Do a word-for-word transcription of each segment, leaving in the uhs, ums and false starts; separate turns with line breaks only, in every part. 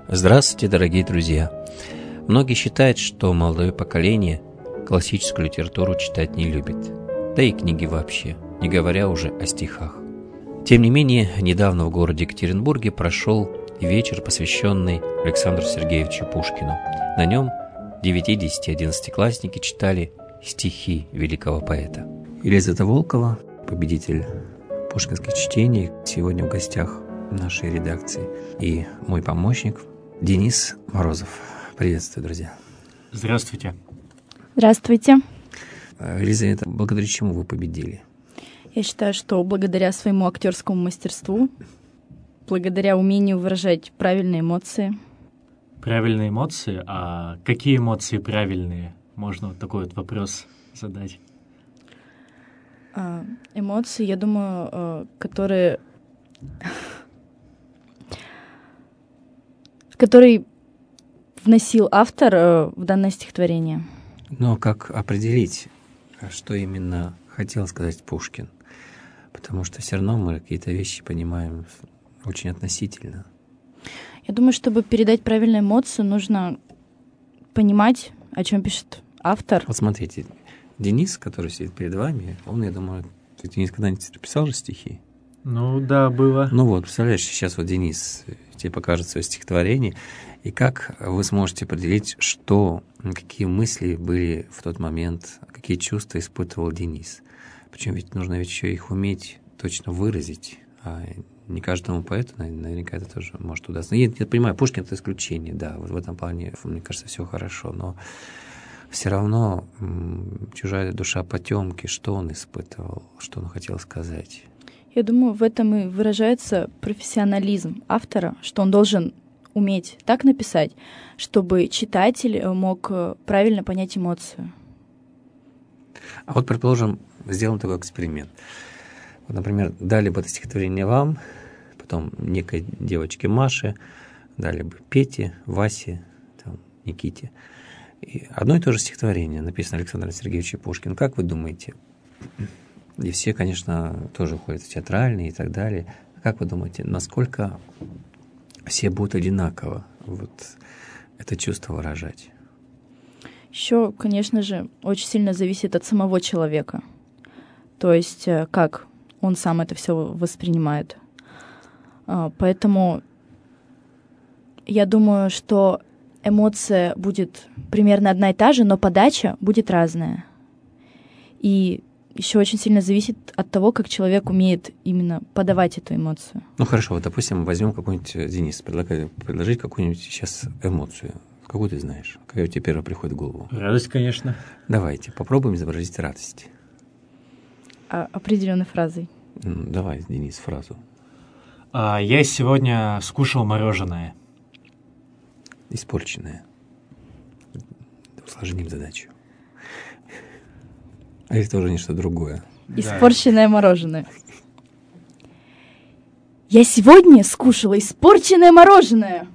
Здравствуйте, дорогие друзья! Многие считают, что молодое поколение классическую литературу читать не любит, да и книги вообще, не говоря уже о стихах. Тем не менее, недавно в городе Екатеринбурге прошел вечер, посвященный Александру Сергеевичу Пушкину. На нем девяти, десяти, одиннадцатиклассники читали стихи великого поэта. Елизавета Волкова, победитель пушкинских чтений, сегодня в гостях нашей редакции, и мой помощник Денис Морозов. Приветствую, друзья.
Здравствуйте.
Здравствуйте.
Елизавета, благодаря чему вы победили?
Я считаю, что благодаря своему актерскому мастерству, благодаря умению выражать правильные эмоции.
Правильные эмоции? А какие эмоции правильные? Можно вот такой вот вопрос задать.
А, эмоции, я думаю, которые... который вносил автор в данное стихотворение.
Но как определить, что именно хотел сказать Пушкин? Потому что все равно мы какие-то вещи понимаем очень относительно.
Я думаю, чтобы передать правильную эмоцию, нужно понимать, о чем пишет автор.
Вот смотрите, Денис, который сидит перед вами, он, я думаю, ты, Денис, когда-нибудь писал же стихи?
Ну да, было.
Ну вот, представляешь, сейчас вот Денис тебе покажет свое стихотворение, и как вы сможете определить, что, какие мысли были в тот момент, какие чувства испытывал Денис. Причем ведь нужно ведь еще их уметь точно выразить, а не каждому поэту наверняка это тоже может удастся. Я, я понимаю, Пушкин — это исключение, да, вот в этом плане, мне кажется, все хорошо, но все равно м, чужая душа потемки, что он испытывал, что он хотел сказать.
Я думаю, в этом и выражается профессионализм автора, что он должен уметь так написать, чтобы читатель мог правильно понять эмоцию.
А вот, предположим, сделаем такой эксперимент. Вот, например, дали бы это стихотворение вам, потом некой девочке Маше, дали бы Пете, Васе, там, Никите. И одно и то же стихотворение написано Александром Сергеевичем Пушкиным. Как вы думаете? И все, конечно, тоже ходят в театральные и так далее. Как вы думаете, насколько все будут одинаково вот это чувство выражать?
Еще, конечно же, очень сильно зависит от самого человека. То есть, как он сам это все воспринимает. Поэтому я думаю, что эмоция будет примерно одна и та же, но подача будет разная. И еще очень сильно зависит от того, как человек умеет именно подавать эту эмоцию.
Ну хорошо, вот допустим, возьмем какой-нибудь, Денис, предлагаю предложить какую-нибудь сейчас эмоцию. Какую ты знаешь? Какая у тебя первая приходит в голову?
Радость, конечно.
Давайте, попробуем изобразить радость.
А, определенной фразой.
Ну, давай, Денис, фразу.
А, я сегодня скушал мороженое.
Испорченное. Усложним задачу. А это уже нечто другое.
Испорченное мороженое. Я сегодня скушала испорченное мороженое.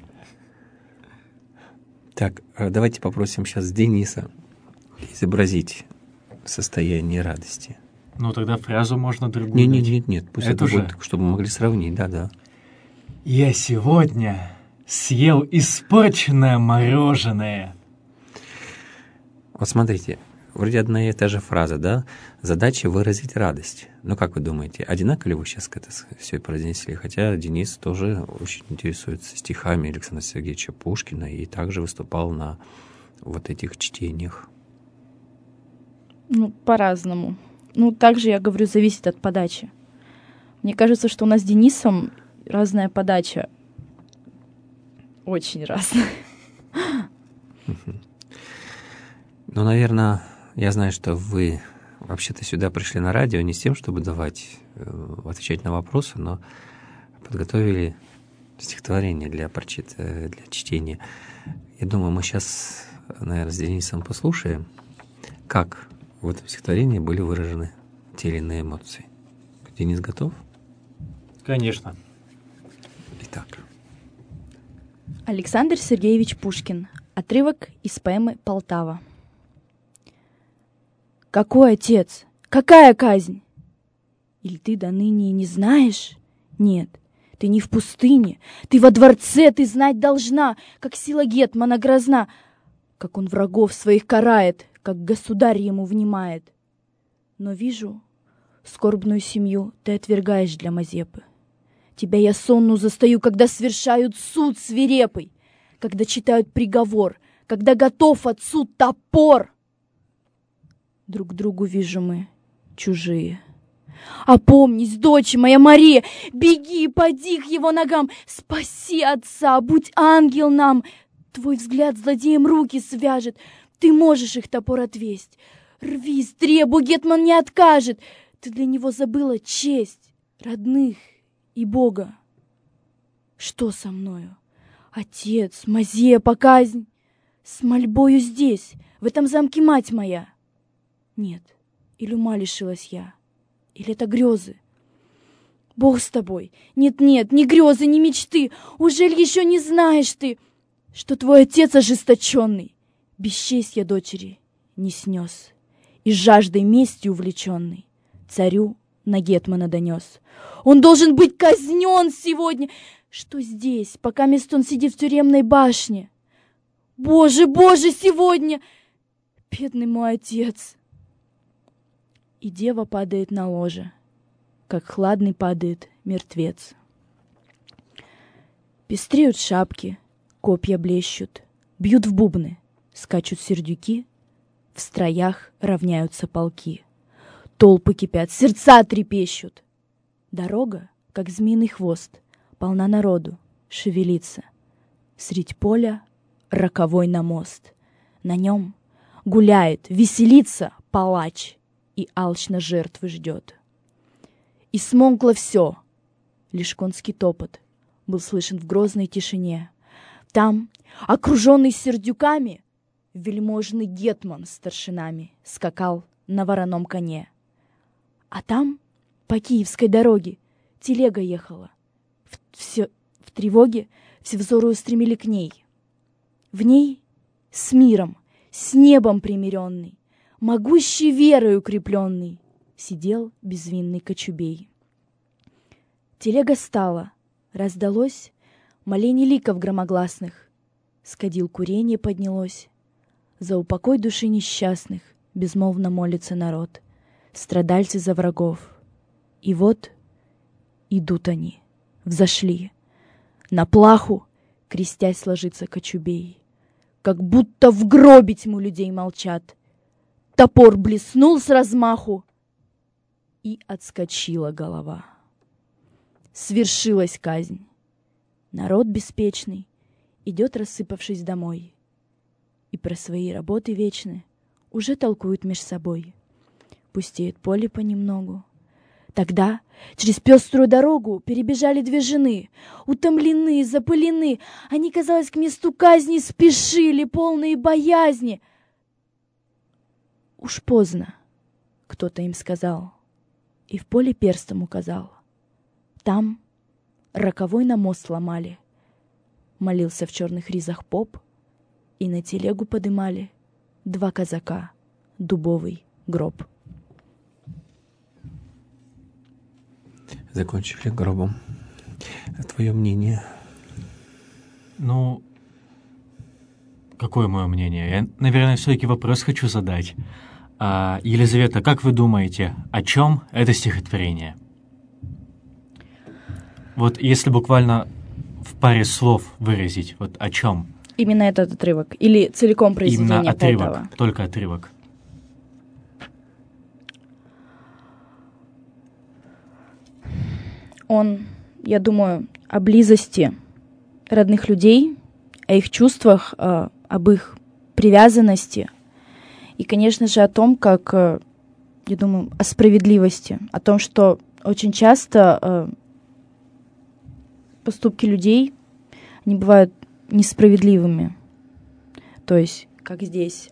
Так, давайте попросим сейчас Дениса изобразить состояние радости.
Ну, тогда фразу можно другую.
Нет, нет, нет, нет, пусть это,
это
будет, чтобы мы могли сравнить, да-да.
Я сегодня съел испорченное мороженое.
Вот смотрите, вроде одна и та же фраза, да? Задача выразить радость. Ну, как вы думаете, одинаково ли вы сейчас это все произнесли? Хотя Денис тоже очень интересуется стихами Александра Сергеевича Пушкина и также выступал на вот этих чтениях.
Ну, по-разному. Ну, также, я говорю, зависит от подачи. Мне кажется, что у нас с Денисом разная подача. Очень разная.
Ну, наверное, я знаю, что вы вообще-то сюда пришли на радио не с тем, чтобы давать, отвечать на вопросы, но подготовили стихотворение для, прочит... для чтения. Я думаю, мы сейчас, наверное, с Денисом послушаем, как в этом стихотворении были выражены те или иные эмоции. Денис готов?
Конечно.
Итак.
Александр Сергеевич Пушкин. Отрывок из поэмы «Полтава». «Какой отец? Какая казнь? Или ты до ныне не знаешь? Нет, Ты не в пустыне, ты во дворце, ты знать должна, как сила гетмана грозна, как он врагов своих карает, как государь ему внимает. Но вижу, скорбную семью ты отвергаешь для Мазепы. Тебя я сонну застаю, когда свершают суд свирепый, когда читают приговор, когда готов отцу топор. Друг другу вижу мы чужие. Опомнись, дочь моя Мария, беги, поди к его ногам, спаси отца, будь ангел нам. Твой взгляд злодеям руки свяжет, ты можешь их топор отвесть. Рвись, требуй, гетман не откажет. Ты для него забыла честь, родных и Бога. Что со мною? Отец, Мазепа, казнь. С мольбою здесь, в этом замке мать моя. Нет, или ума лишилась я, или это грезы? Бог с тобой. Нет-нет, ни грезы, ни мечты. Ужель еще не знаешь ты, что твой отец ожесточенный бесчестья дочери не снес и жаждой мести увлеченный царю на гетмана донес. Он должен быть казнен сегодня. Что здесь, пока мест он сидит в тюремной башне? Боже, Боже, сегодня! Бедный мой отец! И дева падает на ложе, как хладный падает мертвец. Пестреют шапки, копья блещут, бьют в бубны, скачут сердюки, в строях равняются полки. Толпы кипят, сердца трепещут. Дорога, как змеиный хвост, полна народу, шевелится. Средь поля роковой намост. На нем гуляет, веселится палач и алчно жертвы ждет. И смолкло все, лишь конский топот был слышен в грозной тишине. Там, окруженный сердюками, вельможный гетман с старшинами скакал на вороном коне. А там, по Киевской дороге, телега ехала. В, все, в тревоге все взоры устремили к ней. В ней с миром, с небом примиренный, могущей верой укрепленный, сидел безвинный кочубей. Телега стала, раздалось моление ликов громогласных, с кадил курение поднялось. За упокой души несчастных безмолвно молится народ, страдальцы за врагов. И вот идут они, взошли. На плаху, крестясь, ложится кочубей. Как будто в гробе тьму людей молчат. Топор блеснул с размаху, и отскочила голова. Свершилась казнь. Народ беспечный идет, рассыпавшись домой, и про свои работы вечные уже толкуют меж собой. Пустеет поле понемногу. Тогда через пеструю дорогу перебежали две жены, утомлены, запылены. Они, казалось, к месту казни спешили, полные боязни. Уж поздно, кто-то им сказал, и в поле перстом указал. Там роковой намост сломали. Молился в черных ризах поп, и на телегу подымали два казака, дубовый гроб.
Закончили гробом. А твое мнение?
Ну, какое мое мнение? Я, наверное, все-таки вопрос хочу задать. А, Елизавета, как вы думаете, о чем это стихотворение? Вот если буквально в паре слов выразить, вот о чем?
Именно этот отрывок? Или целиком произведение
Именно отрывок,
Полтава?
только отрывок.
Он, я думаю, о близости родных людей, о их чувствах, э, об их привязанности. И, конечно же, о том, как, э, я думаю, о справедливости. О том, что очень часто э, поступки людей, они бывают несправедливыми. То есть, как здесь.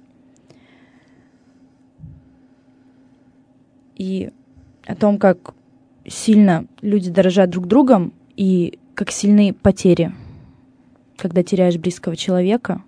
И о том, как сильно люди дорожат друг другом и как сильны потери, когда теряешь близкого человека.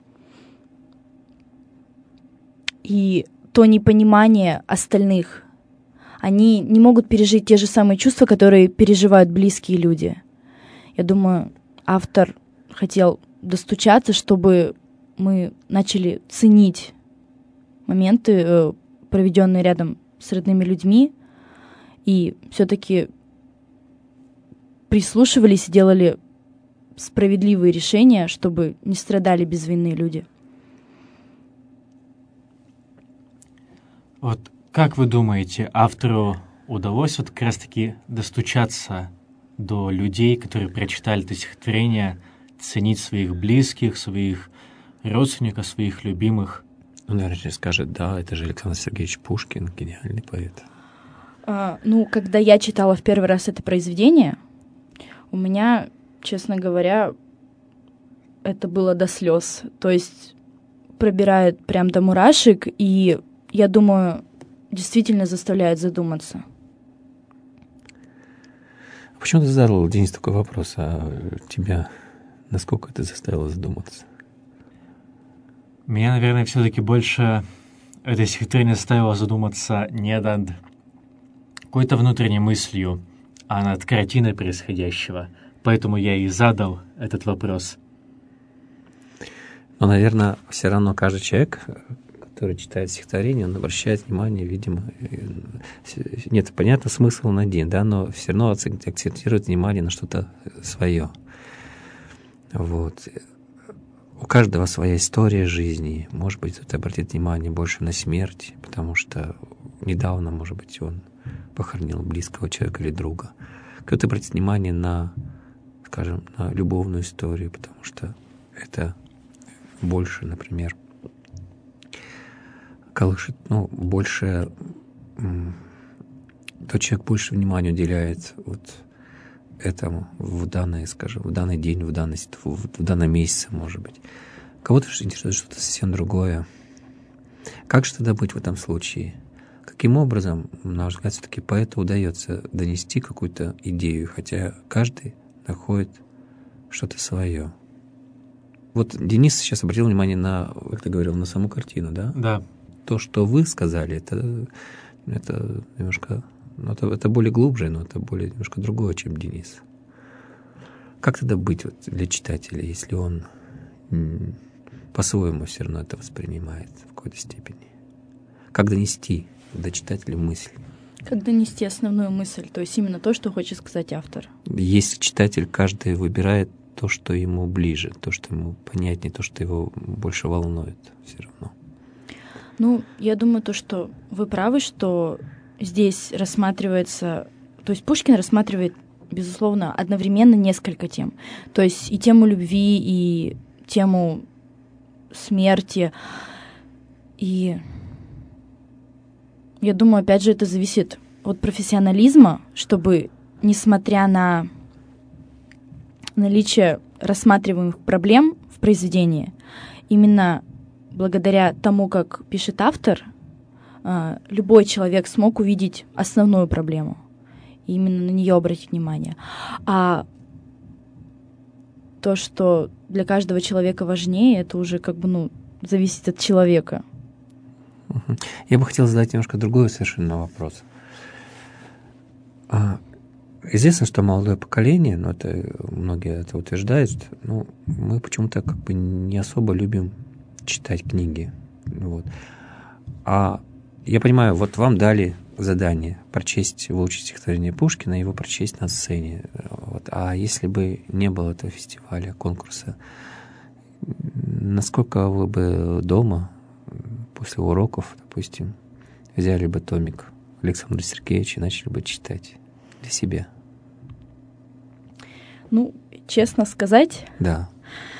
И то непонимание остальных. Они не могут пережить те же самые чувства, которые переживают близкие люди. Я думаю, автор хотел достучаться, чтобы мы начали ценить моменты, проведенные рядом с родными людьми, и все-таки прислушивались и делали справедливые решения, чтобы не страдали безвинные люди.
Вот как вы думаете, автору удалось вот как раз-таки достучаться до людей, которые прочитали это стихотворение, ценить своих близких, своих родственников, своих любимых?
Он, наверное, скажет, да, это же Александр Сергеевич Пушкин, гениальный поэт.
А, ну, когда я читала в первый раз это произведение, у меня, честно говоря, это было до слез. То есть пробирает прям до мурашек, и, я думаю, действительно заставляет задуматься.
Почему ты задал, Денис, такой вопрос, а тебя насколько это заставило задуматься?
Меня, наверное, все-таки больше это стихотворение заставило задуматься не над какой-то внутренней мыслью, а над картиной происходящего. Поэтому я и задал этот вопрос.
Но, наверное, все равно каждый человек, который читает стихотворение, он обращает внимание, видимо, нет, понятно, смысл он один, да, но все равно акцентирует внимание на что-то свое. Вот. У каждого своя история жизни. Может быть, кто-то обратит внимание больше на смерть, потому что недавно, может быть, он похоронил близкого человека или друга. Кто-то обратит внимание на, скажем, на любовную историю, потому что это больше, например, колышет, ну, больше, тот человек больше внимания уделяет вот этому в данный, скажем, в данный день, в данный, в, в данном месяце, может быть. Кого-то интересует что-то совсем другое. Как же тогда быть в этом случае? Каким образом, на ваш взгляд, все-таки поэту удается донести какую-то идею, хотя каждый находит что-то свое? Вот Денис сейчас обратил внимание на, как ты говорил, на саму картину, да?
Да.
То, что вы сказали, это, это немножко... Ну, это, это более глубже, но это более немножко другое, чем Денис. Как тогда быть вот для читателя, если он м, по-своему все равно это воспринимает в какой-то степени? Как донести до читателя мысль?
Как донести основную мысль, то есть именно то, что хочет сказать автор.
Есть читатель, каждый выбирает то, что ему ближе, то, что ему понятнее, то, что его больше волнует все равно.
Ну, я думаю, то, что вы правы, что здесь рассматривается... То есть Пушкин рассматривает, безусловно, одновременно несколько тем. То есть и тему любви, и тему смерти. И я думаю, опять же, это зависит от профессионализма, чтобы, несмотря на наличие рассматриваемых проблем в произведении, именно благодаря тому, как пишет автор, любой человек смог увидеть основную проблему и именно на нее обратить внимание. А то, что для каждого человека важнее, это уже как бы, ну, зависит от человека.
Я бы хотел задать немножко другой совершенно вопрос. Известно, что молодое поколение, но это многие это утверждают, ну, мы почему-то как бы не особо любим читать книги. Вот. А я понимаю, вот вам дали задание прочесть, выучить стихотворение Пушкина и его прочесть на сцене. Вот. А если бы не было этого фестиваля, конкурса, насколько вы бы дома после уроков, допустим, взяли бы томик Александра Сергеевича и начали бы читать для себя?
Ну, честно сказать...
Да.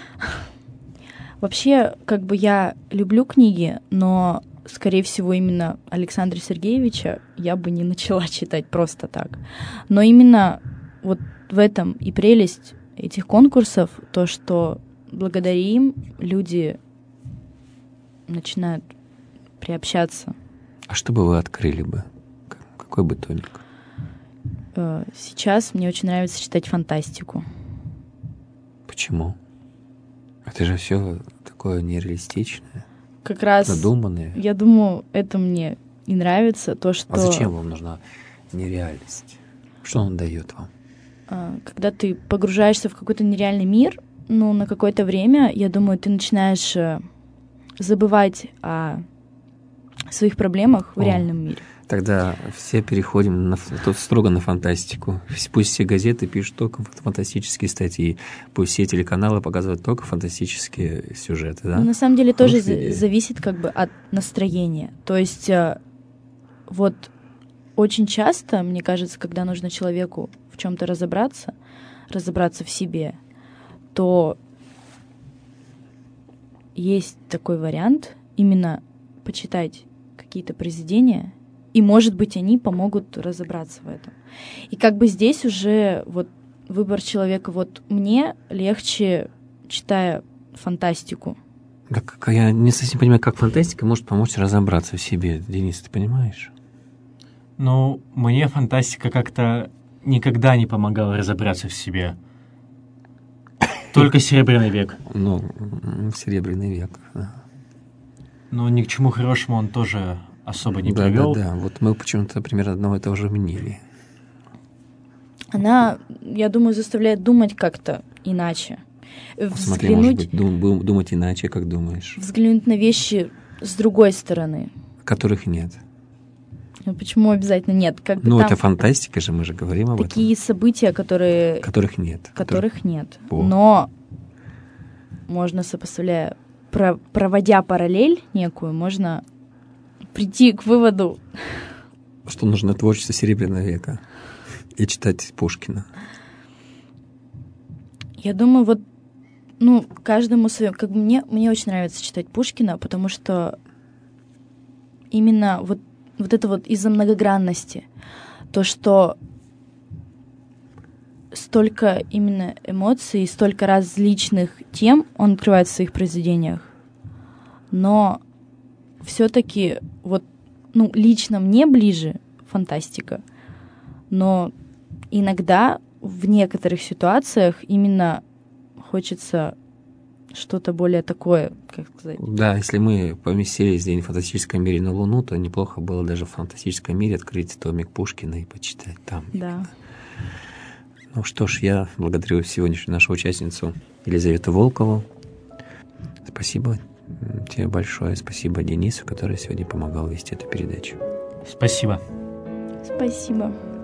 Вообще, как бы я люблю книги, но, скорее всего, именно Александра Сергеевича я бы не начала читать просто так. Но именно вот в этом и прелесть этих конкурсов, то, что благодаря им люди начинают приобщаться.
А что бы вы открыли бы? Какой бы томик?
Сейчас мне очень нравится читать фантастику.
Почему? Это же все такое нереалистичное,
как раз
надуманное.
Я думаю, это мне и нравится, то, что...
А зачем вам нужна нереальность? Что он дает вам?
когда ты погружаешься в какой-то нереальный мир, ну, на какое-то время, я думаю, ты начинаешь забывать о своих проблемах в
О,
реальном мире.
Тогда все переходим на, тут строго на фантастику. Пусть все газеты пишут только фантастические статьи, пусть все телеканалы показывают только фантастические сюжеты. Да?
Но на самом деле
Хорошая
тоже
идея.
зависит как бы от настроения. То есть вот очень часто, мне кажется, когда нужно человеку в чем-то разобраться, разобраться в себе, то есть такой вариант именно почитать какие-то произведения, и, может быть, они помогут разобраться в этом. И как бы здесь уже вот выбор человека. Вот мне легче, читая фантастику.
Как, я не совсем понимаю, как фантастика может помочь разобраться в себе. Денис, ты понимаешь?
Ну, мне фантастика как-то никогда не помогала разобраться в себе. Только «Серебряный век».
Ну, «Серебряный век», да.
Но ни к чему хорошему он тоже особо не
да,
привел.
Да, да, вот мы почему-то примерно одного и того же мнения.
Она, я думаю, заставляет думать как-то иначе.
Смотри, может быть, дум, думать иначе, как думаешь.
Взглянуть на вещи с другой стороны.
Которых нет.
Ну, почему обязательно нет? Как бы
ну,
там
это фантастика же, мы же говорим об
такие
этом.
Такие события, которые...
Которых нет.
Которых нет.
О.
Но можно, сопоставляя, про, проводя параллель некую, можно прийти к выводу...
Что нужно творчество Серебряного века и читать Пушкина.
Я думаю, вот, ну, каждому свое... Как бы мне, мне очень нравится читать Пушкина, потому что именно вот, вот это вот из-за многогранности, то, что столько именно эмоций, столько различных тем он открывает в своих произведениях, но все-таки вот, ну, лично мне ближе фантастика, но иногда в некоторых ситуациях именно хочется что-то более такое, как сказать.
Да, если мы поместились здесь в фантастическом мире на Луну, то неплохо было даже в фантастическом мире открыть томик Пушкина и почитать там.
Да.
Ну что ж, я благодарю сегодняшнюю нашу участницу Елизавету Волкову. Спасибо тебе большое. Спасибо Денису, который сегодня помогал вести эту передачу.
Спасибо.
Спасибо.